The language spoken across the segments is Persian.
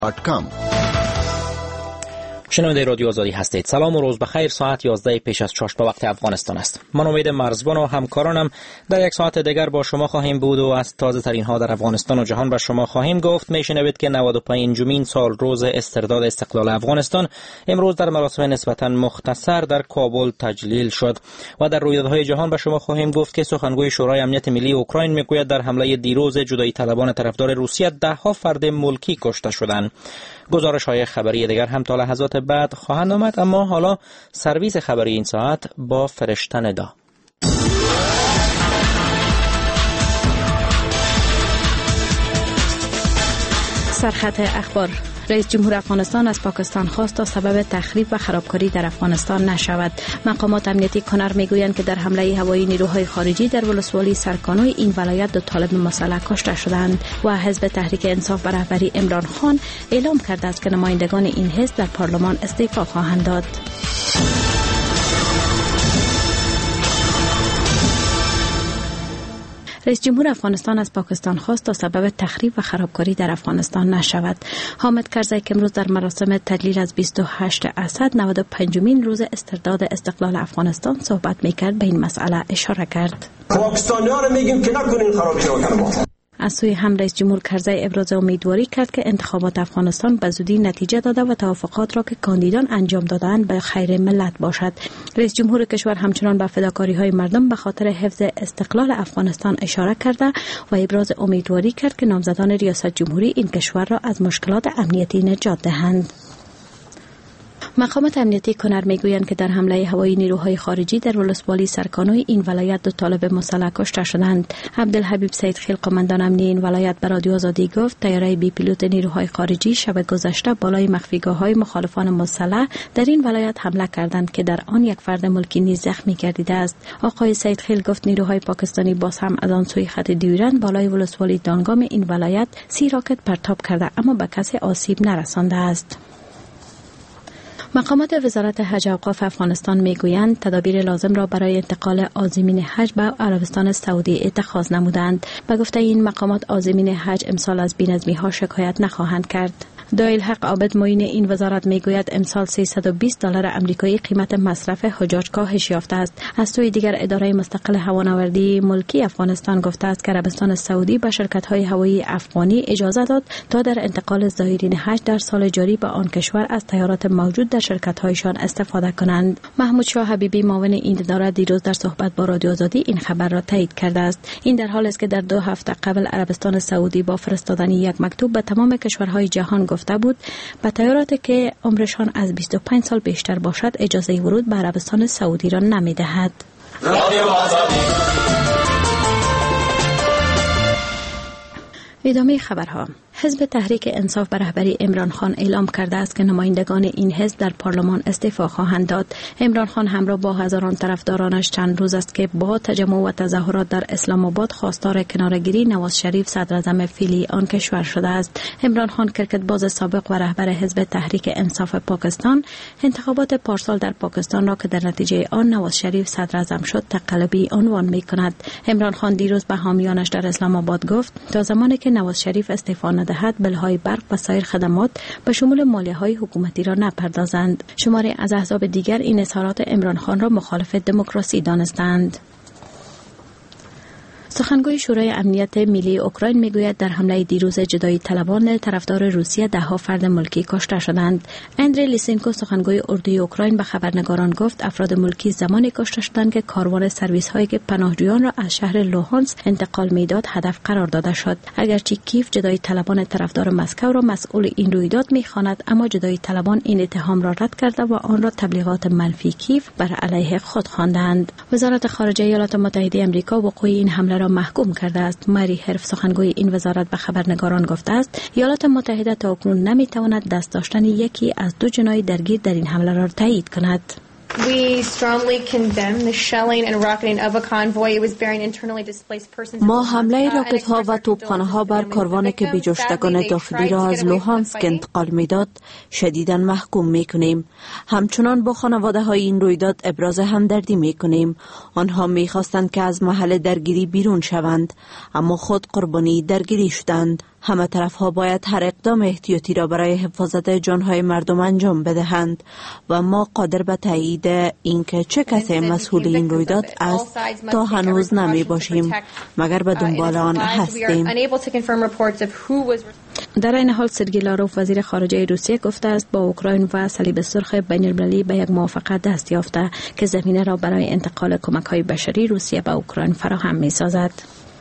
شنونده رادیو آزادی هستید. سلام و روز بخیر. ساعت 11 پیش از 6 به وقت افغانستان است. من امید مرزبان و همکارانم در یک ساعت دیگر با شما خواهیم بود و از تازه ترین ها در افغانستان و جهان به شما خواهیم گفت. میشنوید که 95مین سال روز استرداد استقلال افغانستان امروز در مراسم نسبتا مختصر در کابل تجلیل شد و در رویدادهای جهان به شما خواهیم گفت که سخنگوی شورای امنیت ملی اوکراین میگوید در حمله دیروز جدایی طلبان طرفدار روسیه 10 فرد ملکی کشته شدند. گزارش‌های خبری دیگر هم تا لحظات بعد خواهند آمد، اما حالا سرویس خبری این ساعت با فرشته ندا. سرخط اخبار: رئیس جمهور افغانستان از پاکستان خواست تا سبب تخریب و خرابکاری در افغانستان نشود. مقامات امنیتی کنر میگویند که در حمله هوایی نیروهای خارجی در ولسوالی سرکانوی این ولایت 2 طالب مسلح کشته شدند و حزب تحریک انصاف به رهبری عمران خان اعلام کرده است که نمایندگان این حزب در پارلمان استعفا خواهند داد. رئیس جمهور افغانستان از پاکستان خواست تا سبب تخریب و خرابکاری در افغانستان نشود. حامد کرزی که امروز در مراسم تجلیل از 28 اسد 95مین روز استرداد استقلال افغانستان صحبت میکرد به این مسئله اشاره کرد. پاکستانی‌ها رو میگیم که نکنین خرابی رو کنید. از سوی هم رئیس جمهور کرزی ابراز امیدواری کرد که انتخابات افغانستان به زودی نتیجه داده و توافقات را که کاندیدان انجام دادند به خیر ملت باشد. رئیس جمهور کشور همچنان به فداکاری‌های مردم به خاطر حفظ استقلال افغانستان اشاره کرده و ابراز امیدواری کرد که نامزدان ریاست جمهوری این کشور را از مشکلات امنیتی نجات دهند. مقامات امنیتی کنر میگویند که در حمله هوایی نیروهای خارجی در ولسوالی سرکانوی این ولایت 2 طالب مسلح کشته شدند. عبدالحبیب سیدخیل قماندان امنی این ولایت به رادیو آزادی گفت طیاره بی پیلوت نیروهای خارجی شب گذشته بالای مخفیگاه‌های مخالفان مسلح در این ولایت حمله کردند که در آن 1 فرد ملکی نیز زخمی گردیده است. آقای سیدخیل گفت نیروهای پاکستانی باز هم از آن سوی خط دیورند بالای ولسوالی دانگام این ولایت 30 راکت پرتاب کرده اما به کسی آسیب نرسانده است. مقامات وزارت حج و اوقاف افغانستان میگویند تدابیر لازم را برای انتقال عازمین حج به عربستان سعودی اتخاذ نمودند. به گفته این مقامات عازمین حج امسال از بی‌نظمی‌ها شکایت نخواهند کرد. دایل حق عابد معین این وزارت میگوید امسال $320 آمریکایی قیمت مصرف حجاج کاهش یافته است. از سوی دیگر اداره مستقل هوانوردی ملکی افغانستان گفته است که عربستان سعودی به شرکت‌های هوایی افغانی اجازه داد تا در انتقال زائرین حج در سال جاری به آن کشور از طیارات موجود در شرکت‌هایشان استفاده کنند. محمود شاه حبیبی معاون این اداره دیروز در صحبت با رادیو آزادی این خبر را تایید کرده است. این در حالی است که در 2 هفته قبل عربستان سعودی با فرستادن یک مکتوب به تمام کشورهای جهان گفته بود به طیاراتی که عمرشان از 25 سال بیشتر باشد اجازه ورود به عربستان سعودی را نمی‌دهد. ادامه خبرها. حزب تحریک انصاف به رهبری عمران خان اعلام کرده است که نمایندگان این حزب در پارلمان استعفا خواهند داد. عمران خان همراه با هزاران طرفدارانش چند روز است که با تجمع و تظاهرات در اسلام آباد خواستار کناره‌گیری نواز شریف صدراعظم فعلی آن کشور شده است. عمران خان کرکټباز سابق و رهبر حزب تحریک انصاف پاکستان انتخابات پارسال در پاکستان را که در نتیجه آن نواز شریف صدراعظم شد تقلبی عنوان می‌کند. عمران خان دیروز به حامیانش در اسلام آباد گفت تا زمانی که نواز شریف استعفا ندهد بلهای برق و سایر خدمات به شمول مالیه‌های حکومتی را نپردازند. شماری از احزاب دیگر این اظهارات عمران خان را مخالف دموکراسی دانستند. سخنگوی شورای امنیت ملی اوکراین میگوید در حمله دیروز جدایی طلبان طرفدار روسیه 10 فرد ملکی کشته شدند. اندری لیسینکو سخنگوی اردوی اوکراین به خبرنگاران گفت افراد ملکی زمانی کشته شدند که کاروان سرویس هایی که پناهجویان را از شهر لوهانسک انتقال میداد هدف قرار داده شد. اگرچه کیف جدایی طلبان طرفدار مسکو را مسئول این رویداد میخواند اما جدایی طلبان این اتهام را رد کرده و آن را تبلیغات منفی کیف بر علیه خود خواندند. وزارت خارجه ایالات متحده آمریکا وقوع این حمله را محکوم کرده است. ماری هرف سخنگوی این وزارت به خبرنگاران گفته است ایالات متحده تا اکنون نمیتواند دست داشتن یکی از 2 جنای درگیر در این حمله را تایید کند. ما حمله راکت ها و توپخانه ها بر کاروانی که بی‌جستگان داخلی را از لوهانسک انتقال میداد شدیداً محکوم میکنیم. همچنان با خانواده های این رویداد ابراز همدردی میکنیم. آنها میخواستند که از محل درگیری بیرون شوند اما خود قربانی درگیری شدند. همه طرف ها باید هر اقدام احتیاطی را برای حفاظت جانهای مردم انجام بدهند و ما قادر به تایید اینکه چه کسی مسئول این رویداد است تا هنوز نمی باشیم، مگر به دنبال آن هستیم. در این حال سرگئی لاروف وزیر خارجه روسیه گفته است با اوکراین و صلیب سرخ بین‌المللی به یک موافقت دست یافته که زمینه را برای انتقال کمک‌های بشری روسیه به اوکراین فراهم می‌سازد.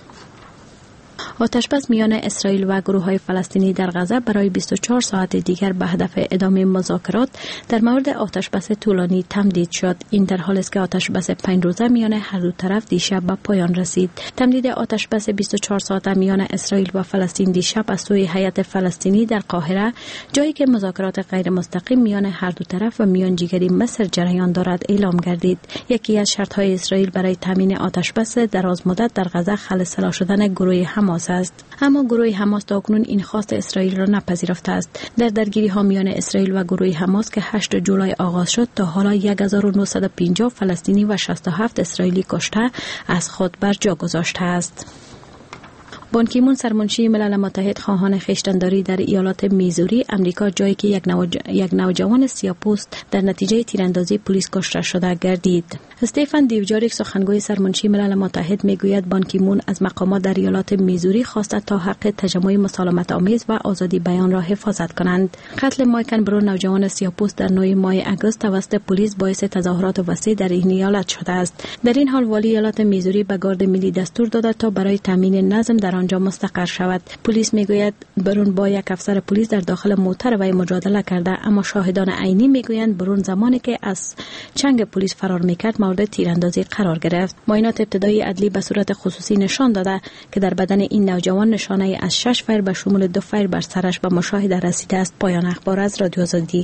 آتشبس میان اسرائیل و گروه‌های فلسطینی در غزه برای 24 ساعت دیگر به هدف ادامه مذاکرات در مورد آتشبس طولانی تمدید شد. این در حالی است که آتشبس 5 روزه میان هر دو طرف دیشب به پایان رسید. تمدید آتشبس 24 ساعته میان اسرائیل و فلسطین دیشب از سوی هیئت فلسطینی در قاهره، جایی که مذاکرات غیر مستقیم میان هر دو طرف و میانجیگری مصر جریان دارد، اعلام گردید. یکی از شرط‌های اسرائیل برای تامین آتشبس درازمدت در غزه خلأ شدن گروه حماس است. اما گروه حماس تاکنون این خواست اسرائیل را نپذیرفته است. در درگیری ها میان اسرائیل و گروه حماس که 8 جولای آغاز شد، تا حالا 1950 فلسطینی و 67 اسرائیلی کشته از خود بر جا گذاشته است. بان کی مون سرمنشی ملل متحد خواهان خویشتنداری در ایالات میزوری امریکا، جایی که یک نوجوان سیاه‌پوست در نتیجه تیراندازی پلیس کشته شده گردید. استیفن دیوجاریک سخنگوی سرمنشی ملل متحد میگوید بان کی مون از مقامات در ایالات میزوری خواسته تا حق تجمع مسالمت آمیز و آزادی بیان را حفاظت کنند. قتل مایکل برون، نوجوان سیاه‌پوست، در 9 ماه اگست توسط پلیس باعث تظاهرات وسیع در این ایالت شده است. در این حال والی ایالات میزوری به گارد ملی دستور داده تا برای تامین نظم در آنجا مستقر شود. پلیس میگوید برون با یک افسر پلیس در داخل موتر وی مجادله کرده، اما شاهدان عینی میگویند برون زمانی که از چنگ پلیس فرار میکرد مورد تیراندازی قرار گرفت. معاینات ابتدایی عدلی به صورت خصوصی نشان داده که در بدن این نوجوان نشانه از 6 فیر به شمول 2 فیر بر سرش به مشاهده رسیده است. پایان اخبار از رادیو آزادی.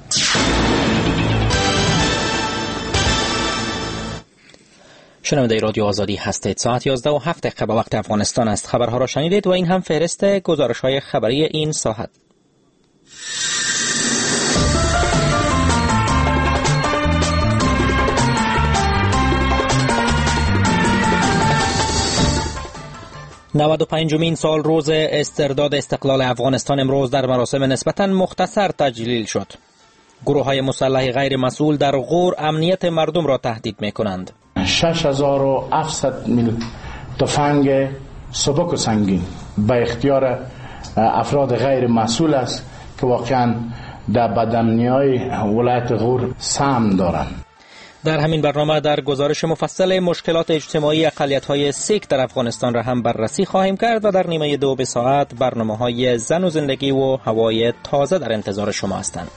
شنونده رادیو آزادی هستید. ساعت 11:07 به وقت افغانستان است. خبرها را شنیدید و این هم فهرست گزارش‌های خبری این ساعت. نود و پنجمین سال روز استرداد استقلال افغانستان امروز در مراسم نسبتاً مختصر تجلیل شد. گروه‌های مسلح غیر مسئول در غور امنیت مردم را تهدید می‌کنند. 6700 میل تفنگ سبک و سنگین به اختیار افراد غیر مسئول است که واقعا در بدامنی‌های ولایت غور سهم دارند. در همین برنامه در گزارش مفصل مشکلات اجتماعی اقلیت‌های سیک در افغانستان را هم بررسی خواهیم کرد و در نیمه 2 به ساعت برنامه‌های زن و زندگی و هوای تازه در انتظار شما هستند.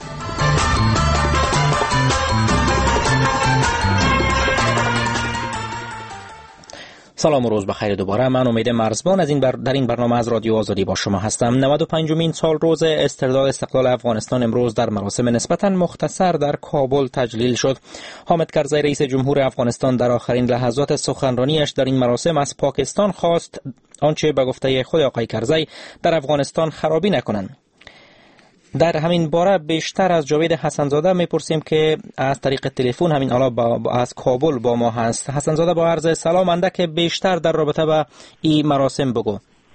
سلام و روز بخیر دوباره. من امید مرزبان در این برنامه از رادیو آزادی با شما هستم. 95مین سال روز استرداد استقلال افغانستان امروز در مراسم نسبتاً مختصر در کابل تجلیل شد. حامد کرزی رئیس جمهور افغانستان در آخرین لحظات سخنرانیش در این مراسم از پاکستان خواست آنچه به گفته خود آقای کرزی در افغانستان خرابی نکنند. در همین باره بیشتر از جاوید حسنزاده میپرسیم که از طریق تلفن همین حالا از کابل با ما هست. حسنزاده با عرض سلام، اندک بیشتر در رابطه با این مراسم بگو.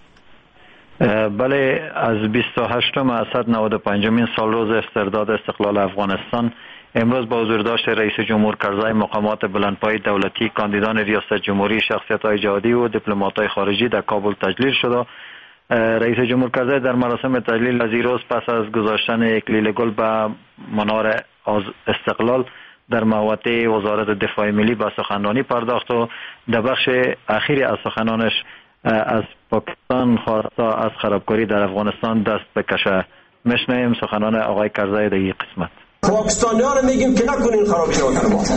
بله، از 28م اسد 95مین سال روز استرداد استقلال افغانستان امروز با حضور داشت رئیس جمهور کرزی، مقامات بلندپایه دولتی، کاندیدان ریاست جمهوری، شخصیت‌های جهادی و دیپلمات‌های خارجی در کابل تجلیل شد. رئیس جمهور کرزی در مراسم تجلیل از روز پس از گذاشتن اکلیل گل به منار استقلال در محوطه وزارت دفاع ملی به سخنرانی پرداخت و در بخش اخیر از سخنانش از پاکستان خواست از خرابکاری در افغانستان دست بکشه. میشنویم سخنان آقای کرزی در این قسمت. پاکستانی‌ها رو میگیم که نکنین خرابی رو کنید.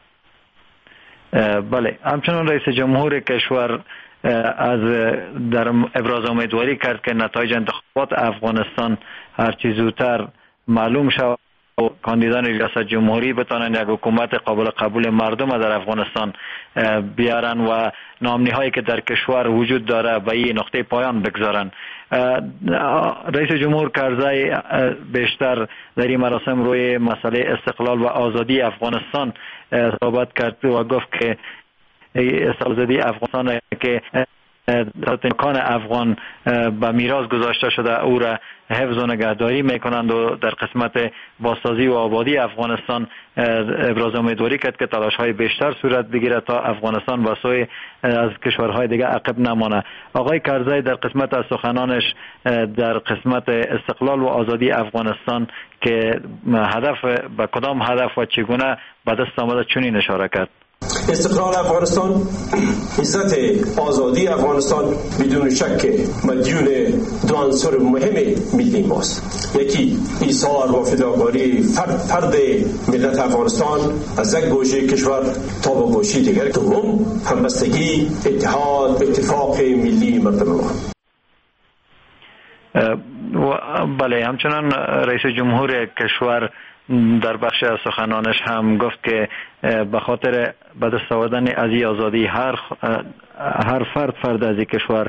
بله، همچنان رئیس جمهور کشور از در ابراز امیدواری کرد که نتایج انتخابات افغانستان هرچی زودتر معلوم شود و کاندیدان ریاست جمهوری بتوانند یک حکومت قابل قبول مردم در افغانستان بیارن و ناامنی‌هایی که در کشور وجود داره به این نقطه پایان بگذارن. رئیس جمهور کرزی بیشتر در این مراسم روی مسئله استقلال و آزادی افغانستان صحبت کرد و گفت که آزادی افغانستان که کان افغان به میراث گذاشته شده او را حفظ و نگهداری میکنند و در قسمت بازسازی و آبادی افغانستان ابراز امیدواری کرد که تلاش‌های بیشتر صورت بگیرد تا افغانستان به سوی از کشورهای دیگر عقب نمانه. آقای کرزی در قسمت از سخنانش در قسمت استقلال و آزادی افغانستان که هدف به کدام هدف و چگونه به دست آمده چنین اشاره کرد: استقلال افغانستان، عزت آزادی افغانستان بدون شک مدیون دو عنصر مهم ملی ماست. یکی ایثار و فداکاری فرد ملت افغانستان از یک گوشه کشور تا به گوشه دیگر. دوم همبستگی، اتحاد، اتفاق ملی مردم ما. بله، همچنان رئیس جمهور کشور در بخش از سخنانش هم گفت که به خاطر به دست آوردن از آزادی هر فرد از این کشور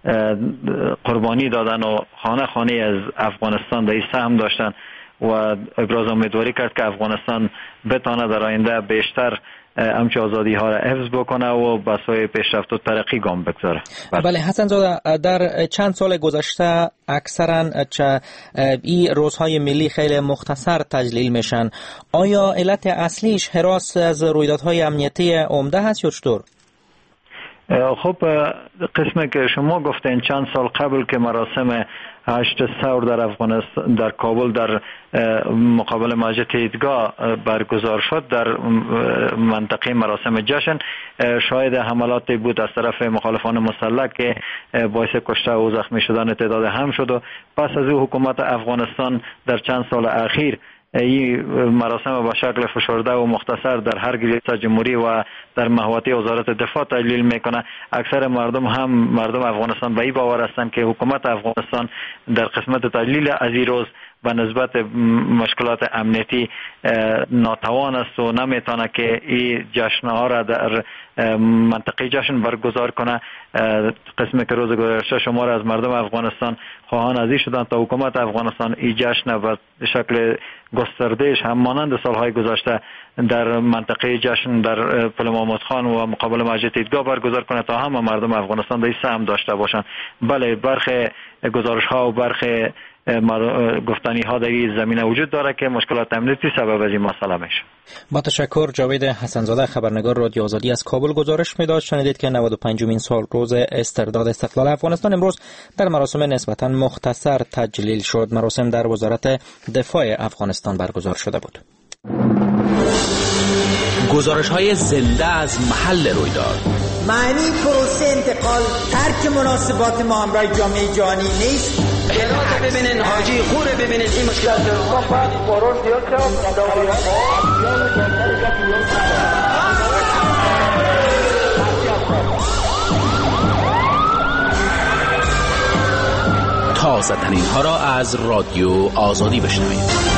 قربانی دادن و خانه از افغانستان در این سهم داشتن و ابراز امیدواری کرد که افغانستان بتانه در آینده بیشتر همچه آزادی ها را حفظ بکنه و به سوی پیشرفت و ترقی گام بگذاره. بله حسن زاده، در چند سال گذشته اکثرا این روزهای ملی خیلی مختصر تجلیل میشن. آیا علت اصلیش حراس از رویدادهای امنیتی عمده هست یا چطور؟ خب قسمی که شما گفتین چند سال قبل که مراسم 8 ثور در افغانستان در کابل در مقابل مسجد عیدگاه برگزار شد، در منطقه مراسم جشن شاهد حملاتی بود از طرف مخالفان مسلح که باعث کشته و زخمی شدن تعداد هم شد و پس از او حکومت افغانستان در چند سال اخیر این مراسم به شکل فشرده و مختصر در هر ریاست جمهوری و در محوطه وزارت دفاع تجلیل میکنه. اکثر مردم افغانستان به این باور هستند که حکومت افغانستان در قسمت تجلیل از این روز به نسبت مشکلات امنیتی ناتوان است و نمیتونه که این جشنها را در منطقه جشن برگزار کنه. قسمی که روز گذشته شمار از مردم افغانستان خواهان از این شدند تا حکومت افغانستان این جشن به شکل گستردهش هم مانند سالهای گذشته در منطقه جشن در پل محمد خان و مقابل مسجد عیدگاه برگزار کنه تا همه مردم افغانستان در این سهم داشته باشند. بله، برخی گزارش ها و برخی گفتنی ها در این زمینه وجود داره که مشکلات امنیتی سبب از این مسئله میشه. با تشکر. جاوید حسنزاده، خبرنگار رادیو آزادی از کابل گزارش میداد. شنیدید که 95مین سال روز استرداد استقلال افغانستان امروز در مراسم نسبتاً مختصر تجلیل شد. مراسم در وزارت دفاع افغانستان برگزار شده بود. گزارش‌های زنده از محل رویداد. معنی پروسه انتقال ترک مناسبات ما همراه جامعه جهانی نیست. خیرات ببینین، حاجی خوره ببینین، این مشکلات تازه ترین ها را از رادیو آزادی بشنوید.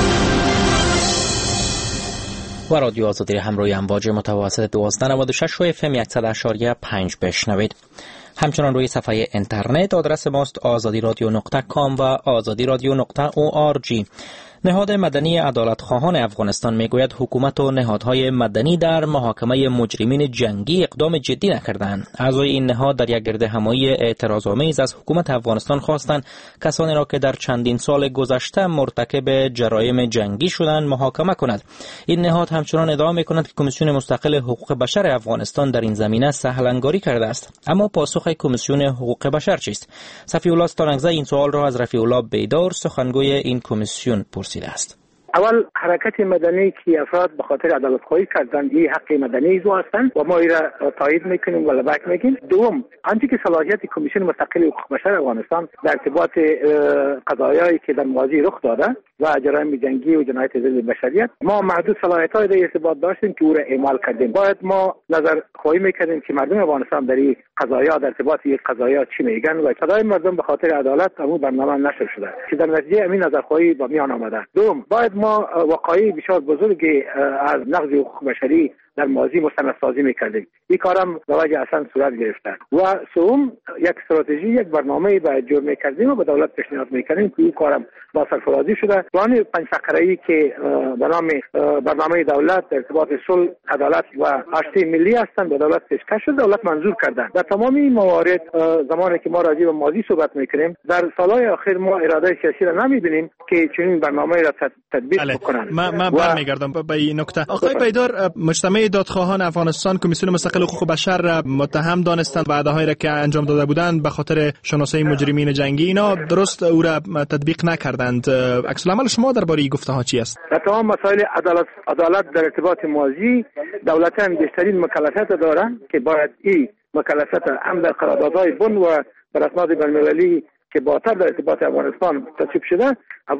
و رادیو آزادی همراه امواج متوسط 1296 و FM 100.5 بشنوید. همچنان روی صفحه اینترنت آدرس ماست azadi.radio.com و azadi.radio.org. نهاد مدنی عدالت خواهان افغانستان میگوید حکومت و نهادهای مدنی در محاکمه مجرمین جنگی اقدام جدی نکردند. اعضای این نهاد در یک گردهمایی اعتراض‌آمیز از حکومت افغانستان خواستند کسانی را که در چندین سال گذشته مرتکب جرایم جنگی شدند محاکمه کند. این نهاد همچنان ادعا میکند که کمیسیون مستقل حقوق بشر افغانستان در این زمینه سهل‌انگاری کرده است. اما پاسخ کمیسیون حقوق بشر چیست؟ صفی الله ستانگزی این سوال را از رفیع الله بیدار، سخنگوی این کمیسیون پرسیده است. اول حرکت مدنی که افراد به خاطر عدالت خواهی کردند این حق مدنی زو هستند و ما این را تایید میکنیم و لبک میگیم. دوم، آنچه که صلاحیت کمیسیون مستقل حقوق بشر افغانستان در ارتباط قضایایی که در ماضی رخ داده و جرایم جنگی و جنایت ضد بشریت، ما محدود صلاحیت‌های در ارتباط داشتیم که او را اعمال کردیم. باید ما نظر خواهی میکردیم که مردم افغانستان در این قضایا در ارتباط این قضایا چی میگن و صدای مردم به خاطر عدالت همون برنامه نشر شده که در نتیجه همین نظر خواهی با میان آمده. دوم، باید ما وقایع بسیار بزرگی از نقض حقوق بشری در ماضی مستندسازی میکردیم. این کارم به وجه اصلا صورت گرفته. و سوم یک استراتژی، یک برنامه به جور میکردیم و به دولت پیشنهاد میکردیم که این کارم با سرفرازی شده. پلان 5 فقره‌ای که به نام برنامه دولت در ارتباط صلح، عدالت و آشتی ملی هستند به دولت پیشکش شد، دولت منظور کردن. در تمام این موارد زمانی که ما راجع به ماضی صحبت میکنیم، در سالهای اخیر ما اراده سیاسی را نمیبینیم که چنین برنامه را تطبیق بکنند. من برمیگردم به این نکته. آقای بیدار، مجتمع دادخواهان افغانستان کمیسیون مستقل حقوق بشر را متهم دانستند وعده‌هایی را که انجام داده بودند به خاطر شناسایی مجرمین جنگی. اینا درست او را تطبیق نکردند. عکس العمل شما درباره این گفته‌ها چی است؟ در تمام مسائل عدالت در ارتباط ماضی دولت‌ها بیشترین مکلفیت دارند که باید این مکلفیت هم در قراردادهای بن و در اسناد بین‌المللی که بالاتر در ارتباط افغانستان تصویب شده،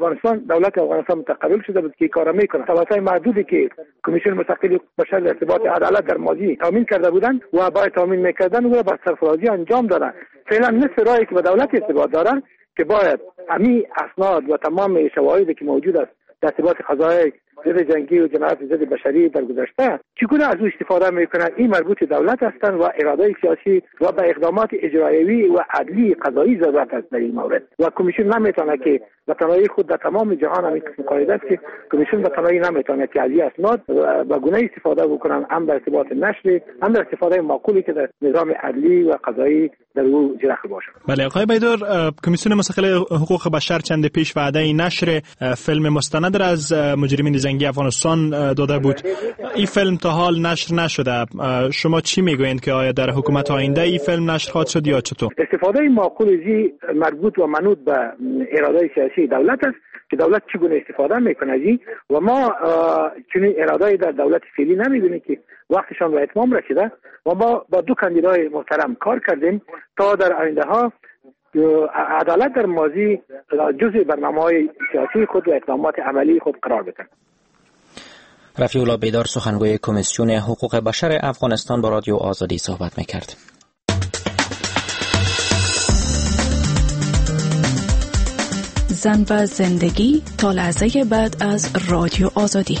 دولت افغانستان متقبل شده بود که کارا میکنه. توسط محدودی که کمیسیون مستقل حقوق بشر در ارتباط عدالت در ماضی تامین کرده بودند و باید تامین میکردن و با سرفرازی انجام دادن. فعلا نصف راهی که به دولت ارتباط دارن که باید همین اسناد و تمام شواهدی که موجود است در ارتباط قضایای ضد جنگی و جنایات ضد بشری در گذشته چگونه از او استفاده میکنند، این مربوط دولت هستند و اراده سیاسی و به اقدامات اجرایی و عدلی قضایی ضرورت است در این مورد. و کمیسیون نمیتونه که به تنهایی خود در تمام جهان همین قسم قاعده است که کمیسیون به تنهایی نمیتونه که از این اسناد به گونه استفاده بکنن، هم در ارتباط نشر، هم در استفاده معقولی که در نظام عدلی و قضایی در او جرخ باشه. بله آقای بیدار، کمیسیون مستقل حقوق بشر چند پیش وعده نشر فیلم مستند از مجرمین جنگی افغانستان داده بود. این فیلم تا حال نشر نشده. شما چی میگویند که آیا در حکومت آینده این فیلم نشر خواهد شد یا چطور؟ استفاده معقول از مربوط و منوط به اراده سیاسی دولت است که دولت چگونه استفاده میکنه از و ما چنین اراده در دولت فعلی نمیبینیم که وقتشان به اتمام رسیده و ما با دو کاندیدای محترم کار کردیم تا در آینده ها عدالت در ماضی جزء برنامه‌های سیاسی خود و اقدامات عملی خود قرار بدهند. رفیع الله بیدار، سخنگوی کمیسیون حقوق بشر افغانستان، با رادیو آزادی صحبت میکرد. زن و زندگی تا لحظه بعد از رادیو آزادی.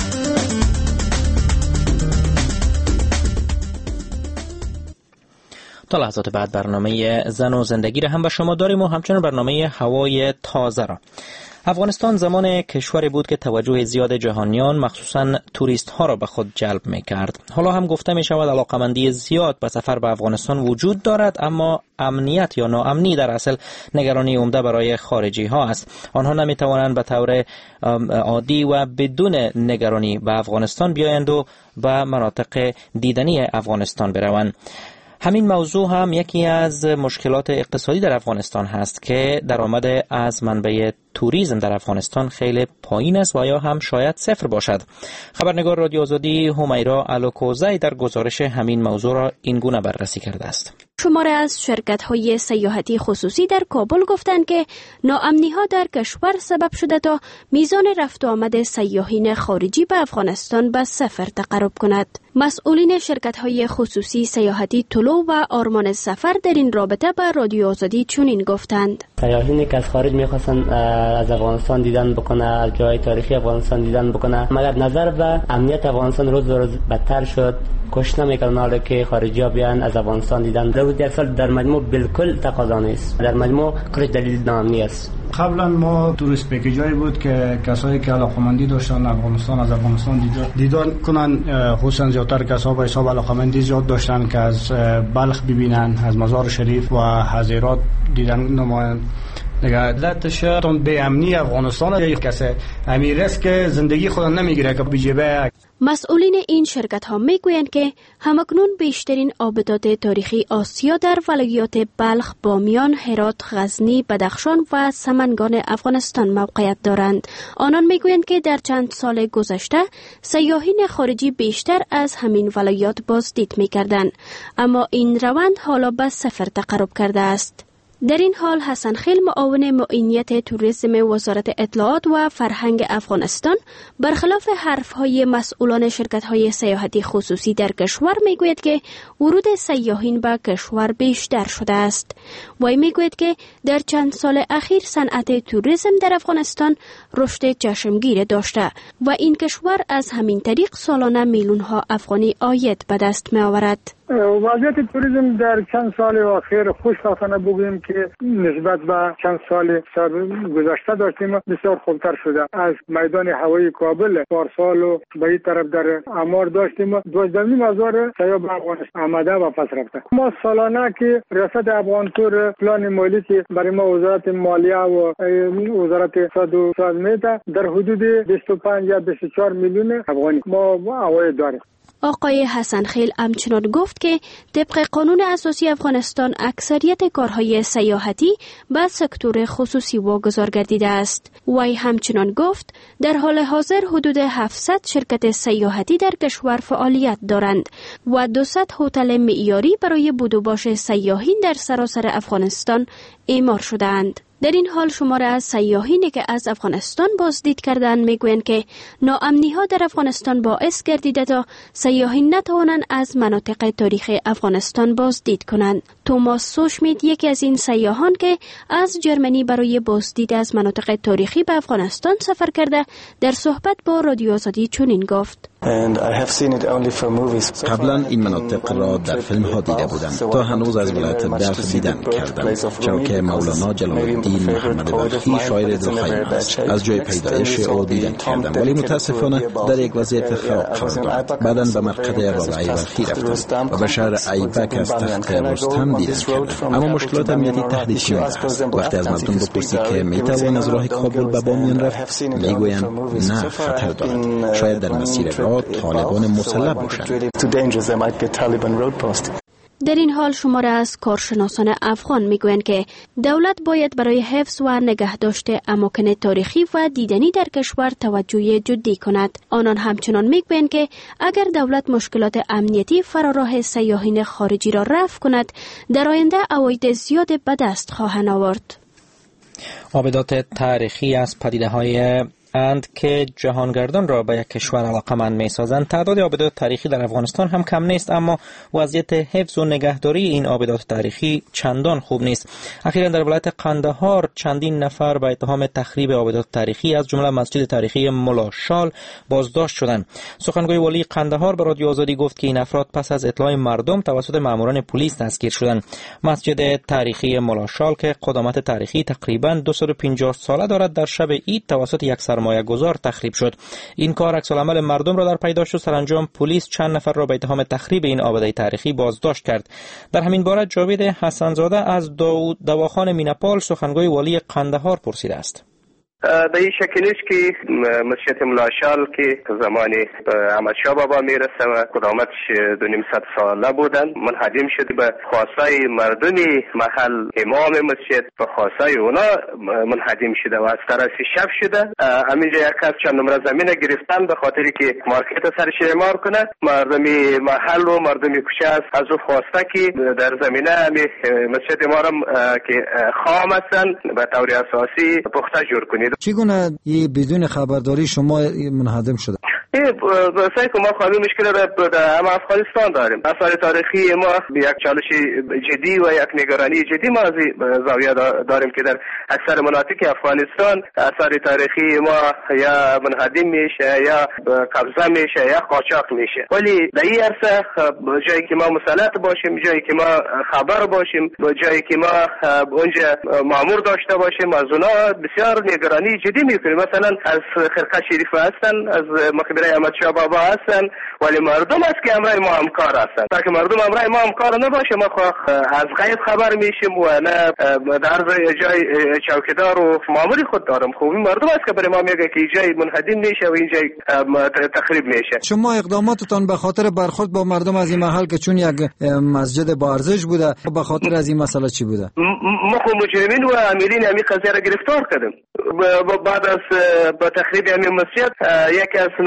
تا لحظات بعد برنامه زن و زندگی را هم به شما داریم و همچنین برنامه هوای تازه را. افغانستان زمان کشوری بود که توجه زیاد جهانیان مخصوصاً توریست ها را به خود جلب می کرد. حالا هم گفته می شود علاقمندی زیاد به سفر به افغانستان وجود دارد، اما امنیت یا ناامنی در اصل نگرانی عمده برای خارجی ها است. آنها نمی توانند به طور عادی و بدون نگرانی به افغانستان بیایند و به مناطق دیدنی افغانستان بروند. همین موضوع هم یکی از مشکلات اقتصادی در افغانستان هست که درآمد از منبع توریسم در افغانستان خیلی پایین است و یا هم شاید صفر باشد. خبرنگار رادیو آزادی همیرا الوکوزی در گزارش همین موضوع را این گونه بررسی کرده است. شماره از شرکت‌های سیاحتی خصوصی در کابل گفتند که ناامنی‌ها در کشور سبب شده تا میزان رفت و آمد سیاحین خارجی به افغانستان به صفر تقرب کند. مسئولین شرکت‌های خصوصی سیاحتی طلوع و آرمان سفر در این رابطه به رادیو آزادی چنین گفتند: سیاحینی که از خارج می‌خواستند از افغانستان دیدن بکنه، از جای تاریخی افغانستان دیدن بکنه، مگر نظر به امنیت افغانستان روز به روز بدتر شد. کش نمی‌کنن حالا که خارجی‌ها بیان از افغانستان دیدن. در یک سال در مجموع بالکل تقاضا نیست. در مجموع کلش دلیل ناامنی است. قبلا ما توریست پکیجایی بود که کسایی که علاقمندی داشتن افغانستان از افغانستان دیدن کنن، خصوصا زیادتر کسا به حساب علاقمندی زیاد داشتن که از بلخ ببینن، از مزار شریف و هزیرات دیدن نمایند. دلتشون به امنی افغانستان یک کسی امیر است که زندگی خود نمیگیره که بیجبه. مسئولین این شرکت ها میگویند که همکنون بیشترین آبدات تاریخی آسیا در ولایات بلخ، بامیان، هرات، غزنی، بدخشان و سمنگان افغانستان موقعیت دارند. آنان میگویند که در چند سال گذشته سیاحین خارجی بیشتر از همین ولایات بازدید میکردند، اما این روند حالا به صفر تقرب کرده است. در این حال حسن خیل معاون معینیت توریسم وزارت اطلاعات و فرهنگ افغانستان برخلاف حرفهای مسئولان شرکت‌های سیاحتی خصوصی در کشور میگوید که ورود سیاحین به کشور بیشتر شده است. وی میگوید که در چند سال اخیر صنعت توریسم در افغانستان رشد چشمگیر داشته و این کشور از همین طریق سالانه میلیون‌ها افغانی عاید به دست می‌آورد. وضعیت توریسم در چند سال اخیر خوشبختانه بگوییم که نسبت به چند سال گذشته داشتیم بسیار خوبتر شده. از میدان هوایی کابل پارسال و به این طرف در امار داشتیم 12,000 سیاح به افغانستان آمده و پس رفته. ما سالانه که ریاست افغان تور پلان مالی که برای ما وزارت مالیه و وزارت اقتصاد و صنعت میده در حدود 25 یا 24 میلیون افغانی ما عواید داریم. آقای حسن خیل همچنان گفت که طبق قانون اساسی افغانستان اکثریت کارهای سیاحتی به سکتور خصوصی واگذار گردیده است. وی همچنان گفت در حال حاضر حدود 700 شرکت سیاحتی در کشور فعالیت دارند و 200 هتل معیاری برای بود و باش سیاحین در سراسر افغانستان اعمار شده‌اند. در این حال شمار از سیاحینی که از افغانستان بازدید کردند میگویند که ناامنی‌ها در افغانستان باعث گردیده تا سیاحین نتوانند از مناطق تاریخی افغانستان بازدید کنند. توماس سوشمیت یکی از این سیاحان که از جرمنی برای بازدید از مناطق تاریخی به افغانستان سفر کرده در صحبت با رادیو آزادی چنین گفت: قبلا این مناطق را در فیلم ها دیده بودم تا هنوز از ولایت بلخ دیدن کردم، چون که مولانا جلال الدین محمد بلخی شاعر دلخواهی است. از جای پیدایش او دیدن کردم، ولی متاسفانه در یک وضعیت خراب قرار دارد. بعدا به مرقد رابعه بلخی رفتم و به شهر ایبک از تخت رستم دیدن کردم، اما مشکلات امنیتی تهدید کننده است. وقتی از مردم بپرسی که میتوان از راه کابل به بامیان رفت، میگویند نه، خطر دارد، شاید در مسیر طالبان مسلح باشند. در این حال شماره از کارشناسان افغان میگویند که دولت باید برای حفظ و نگهداشت اماکن تاریخی و دیدنی در کشور توجه جدی کند. آنان همچنان میگویند که اگر دولت مشکلات امنیتی فراراه سیاحین خارجی را رفع کند، در آینده عواید زیاد به دست خواهند آورد. عابدات تاریخی از پدیده‌های اند که جهانگردان را به یک کشور علاقمند می‌سازند. تعداد عابدات تاریخی در افغانستان هم کم نیست، اما وضعیت حفظ و نگهداری این عابدات تاریخی چندان خوب نیست. اخیراً در ولایت قندهار چندین نفر به اتهام تخریب عابدات تاریخی از جمله مسجد تاریخی ملا شال بازداشت شدند. سخنگوی والی قندهار به رادیو آزادی گفت که این افراد پس از اطلاع مردم توسط ماموران پلیس دستگیر شدند. مسجد تاریخی ملا شال که قدامت تاریخی تقریباً 250 ساله دارد، در شب عید توسط یک سرمایه‌گذار تخریب شد. این کار عکس‌العمل مردم را در پیداشت و سرانجام پلیس چند نفر را به اتهام تخریب این آباده تاریخی بازداشت کرد. در همین باره جاوید حسنزاده از دواخان میناپال سخنگوی والی قندهار پرسیده است. به این شکل است که مسجد ملاشال که زمانی احمد شاه بابا میرسه و قدامتش 200 ساله بودن منهدم شده به خواستای مردم محل. امام مسجد به خواستای اونا منهدم شده و از طرف شب شده. همینجا یک از چند نمره زمین گرفتن به خاطری که مارکت سرش اعمار کنه. مردم محل و مردم کوچه از او خواسته که در زمینه مسجد ما را که خام هستن به طور اساسی پخته جور کنید. چگونه بدون خبرداری شما منهدم شده؟ بسیاری که ما خواهی مشکل را در افغانستان داریم. اثار تاریخی ما یک چالش جدی و یک نگرانی جدی ما از زاویه داریم که در اکثر مناطق افغانستان اثار تاریخی ما یا منهدم میشه یا قبضه میشه یا قاچاق میشه. ولی در این عرصه جایی که ما مسلط باشیم، جایی که ما خبر باشیم، جایی که ما اونجا مامور داشته باشیم، از اونا بسیار نگرانی جدی میکنیم. مثلا از خرقه شریفه هستن، از مقبره احمد شاه بابا هستن، ولی مردم است که همراه ما همکار هستن. تا که مردم همراه ما همکار نباشه ما از غیب خبر میشیم و نه در جای چوکیدار و ماموری خود دارم. خوبی مردم است که برای ما میگه که جای منهدم میشه و این جای تخریب میشه. شما اقداماتتان به خاطر برخورد با مردم از این محل که چون یک مسجد با ارزش بوده، به خاطر از این مسئله چی بوده؟ ما خو مجرمین و امیرین همین قضیه را گرفتار کردیم. بعد از با تخریب همین مسجد یکی از نواسای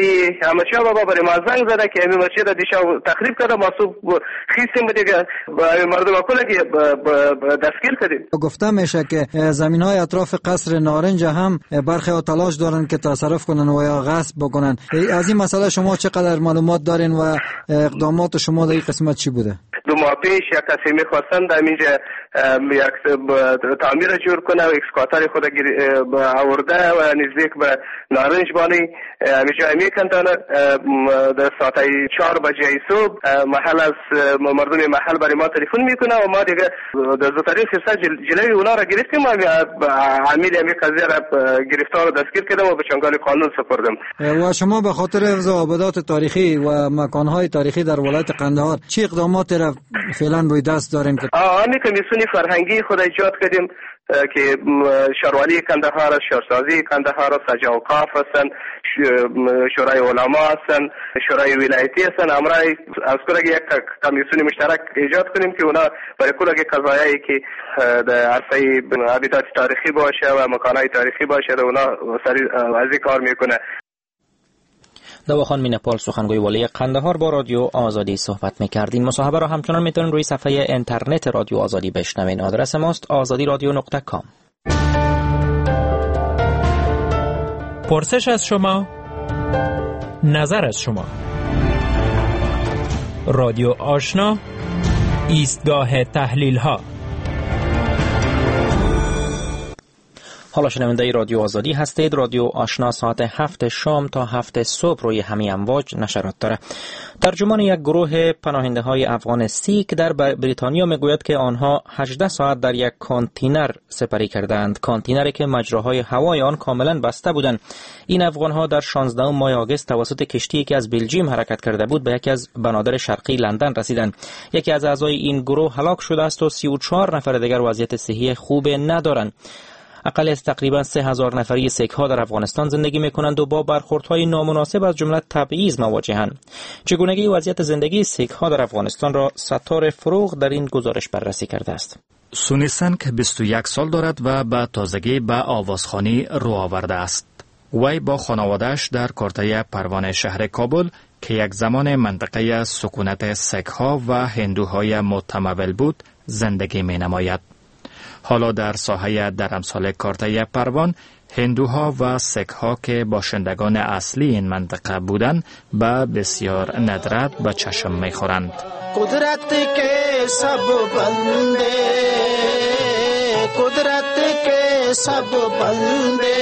همچنان بابا برای ما زنگ زده که این مسجد دیشب تخریب کرده، ما صبح خیستیم دیگه مردم کلا که دستگیر کردیم. گفته میشه که زمین‌های اطراف قصر نارنج هم برخی ها تلاش دارن که تصرف کنن و یا غصب بکنن. از این مسئله شما چقدر معلومات دارین و اقدامات شما در این قسمت چی بوده؟ 2 ماه پیش یک کسی می‌خواستن در اینجا یک تعمیر جور کنه و اکسکاتر خود آورده و نزدیک به نارنج بانی همینجا میکندن. در ساعت 4 بجه صبح محل از مردم محل برای ما تلفن میکنه و ما دیگه در زودترین فرصت جلوی اونا را گرفتیم و عامل همین قضیه را گرفتار و دستگیر کردم و به چنگال قانون سپردم. و شما به خاطر حفظ آبادات تاریخی و مکانهای تاریخی در ولایت قندهار چه اقداماتی را فعلا روی دست دارین؟ همین کمیسیون فرهنگی خود ایجاد کردیم که شاروالی کندهار، شهرسازی کندهار، سجا اوقاف هستن، شورای علما هستن، شورای ولایتی هستن. امرای از کلا یک کمیسیون مشترک ایجاد کنیم که اونا برای کلا قضایایی که در عرصه حبیتات تاریخی باشه و مکانهای تاریخی باشه اونا از این کار میکنه. دواخان مینپال سخنگوی والی قندهار با رادیو آزادی صحبت می‌کردیم. مصاحبه را همچنان میتونید روی صفحه اینترنت رادیو آزادی بشنوین. آدرس ماست azadiradio.com. پرسش از شما، نظر از شما. رادیو آشنا، ایستگاه تحلیل‌ها. حالا شنونده رادیو آزادی هستید. رادیو آشنا ساعت 7 شام تا 7 صبح روی همین امواج نشرات داره. ترجمان یک گروه پناهنده های افغان سیک در بریتانیا میگوید که آنها 18 ساعت در یک کانتینر سپری کردند، کانتینری که مجراهای هوای آن کاملا بسته بودند. این افغان ها در 16 ماه آگوست توسط کشتی که از بلژیم حرکت کرده بود به یکی از بنادر شرقی لندن رسیدند. یکی از اعضای این گروه هلاک شده است و 34 نفر دیگر وضعیت صحی خوب ندارند. اقل از تقریبا 3000 نفری سیک ها در افغانستان زندگی میکنند و با برخوردهای نامناسب از جمله تبعیض مواجهند. چگونگی وضعیت زندگی سیک ها در افغانستان را ستار فروغ در این گزارش بررسی کرده است. سونیسنک 21 سال دارد و به تازگی به آوازخوانی رو آورده است. وی با خانواده‌اش در کارته پروانه شهر کابل که یک زمان منطقه سکونت سیک ها و هندوهای متمول بود زندگی می نماید. حالا در ساحه درمسال کارته پروان هندوها و سیک‌ها که باشندگان اصلی این منطقه بودند به بسیار ندرت به چشم می‌خورند. قدرت کے سب بندے قدرت کے سب بندے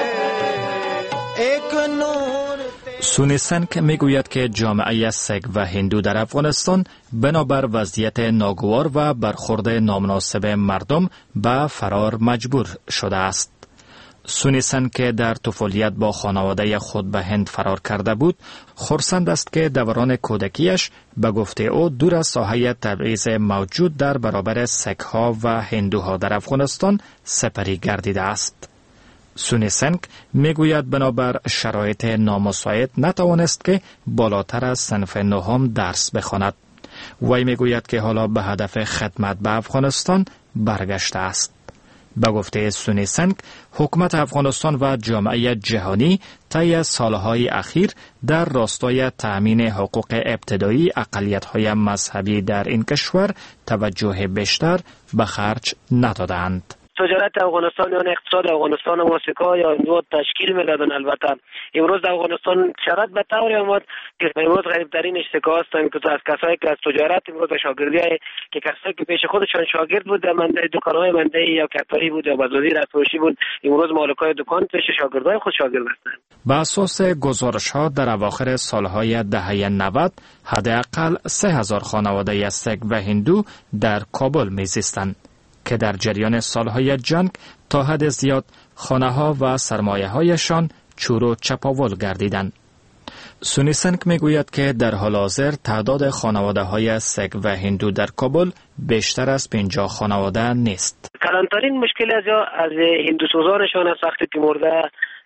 ایک نور. سونیسنک میگوید که جامعه سیک و هندو در افغانستان بنابر وضعیت ناگوار و برخورد نامناسب مردم به فرار مجبور شده است. سونیسنک که در طفولیت با خانواده خود به هند فرار کرده بود، خرسند است که دوران کودکیش به گفته او دور از ساحه تبعیض موجود در برابر سیک ها و هندوها در افغانستان سپری گردیده است. سونیسنک میگوید بنابر شرایط نامساعد نتوانست که بالاتر از صنف نهم درس بخواند. وی میگوید که حالا به هدف خدمت به افغانستان برگشته است. به گفته سونیسنک، حکومت افغانستان و جامعه جهانی طی سالهای اخیر در راستای تأمین حقوق ابتدایی اقلیت‌های مذهبی در این کشور توجه بیشتر به خرج ندادند. تجارت افغانستان یا اقتصاد افغانستان و موسیقا یا نوع تشکیل میدادن. البته امروز در افغانستان شرط به طوری آمد که امروز غریبترین اشتکا هستند که از کسایی که از تجارت امروز شاگردی که کسایی که پیش خودشان شاگرد بود در منده دکان‌های منده یا کتاری بود یا بازاری رفتوشی بود، امروز مالکای دکان پیش شاگردای خود شاگرد هستند. به اساس گزارش‌ها در اواخر سالهای دهه 90 حداقل 3000 خانواده سیک و هندو در کابل میزیستند که در جریان سالهای جنگ تا حد زیاد خانه‌ها و سرمایه‌هایشان چور و چپاول گردیدند. سونیسنک میگوید که در حال حاضر تعداد خانواده‌های سیک و هندو در کابل بیشتر از 50 خانواده نیست. کلانترین مشکل از هندو سوزانشان از وقتی که مرده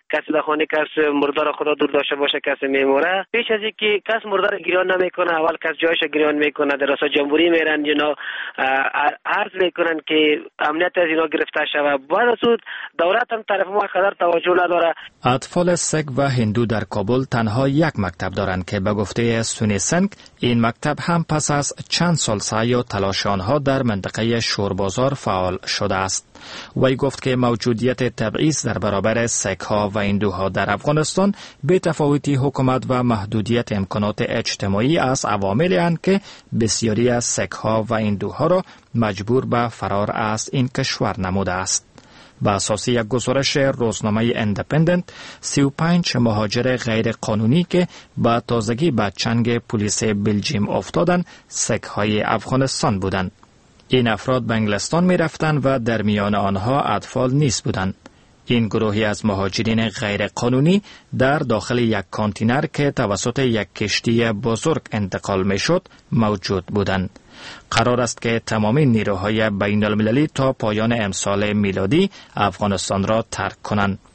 کسی در خانه کس مردار خدا دور داشته باشه کسی میموره. پیش از اینکه کس مردار گریان نمیکنه اول کس جایش گریان میکنه، در راستا جمهوری میرن اینا عرض میکنن که امنیت از اینا گرفته شوه. بعد از دولت هم طرف ما قدر توجه نداره. اطفال سک و هندو در کابل تنها یک مکتب دارند که به گفته سونی سنگ این مکتب هم پس از چند سال سعی و تلاش آنها در منطقه شوربازار فعال شده است. وی گفت که موجودیت تبعیض در برابر سک ها و هندوها در افغانستان به تفاوتی حکومت و محدودیت امکانات اجتماعی از عواملی اند که بسیاری از سک ها و هندوها را مجبور به فرار از این کشور نموده است. به اساس یک گزارش روزنامه اندپندنت 35 مهاجر غیر قانونی که با تازگی به چنگ پلیس بلژیم افتادند سک های افغانستان بودند. این افراد به انگلستان می رفتند و در میان آنها اطفال نیست بودند. این گروهی از مهاجرین غیر قانونی در داخل یک کانتینر که توسط یک کشتی بزرگ انتقال می شد موجود بودند. قرار است که تمامی نیروهای بین المللی تا پایان امسال میلادی افغانستان را ترک کنند.